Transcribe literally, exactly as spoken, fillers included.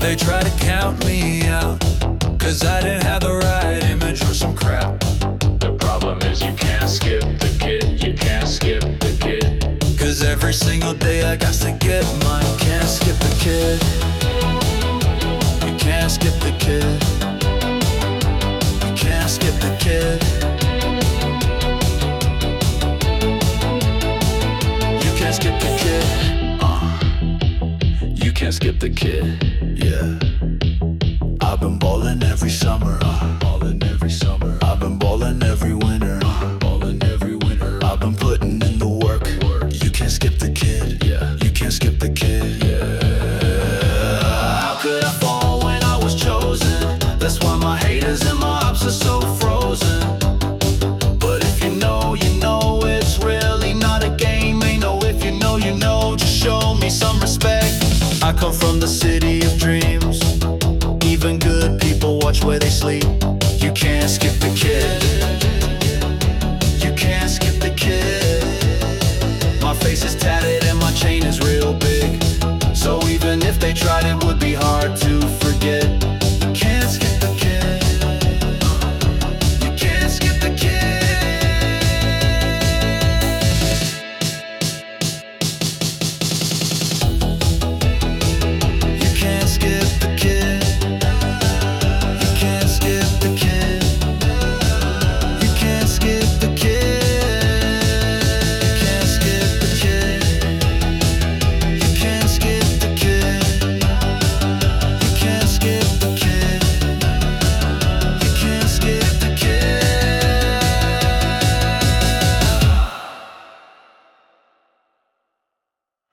They try to count me out, cause I didn't have the right image or some crap. The problem is you can't skip the kid, you can't skip the kid. Cause every single day I got to get mine. Can't skip the kid. You can't skip the kid. You can't skip the kid. You can't skip the kid. Uh, you can't skip the kid. Yeah. I've been ballin' every summer. Uh, ballin' every summer. I've been ballin' every winter. Uh, ballin' every winter. I've been putting in the work. work. You can't skip the kid. Yeah. You can't skip the kid. Yeah. How could I fall when I was chosen? That's why my haters and my ops are so frozen. But if you know, you know it's really not a game. Ain't no if you know, you know. Just show me some respect. I come from the city of dreams. Even good people watch where they sleep.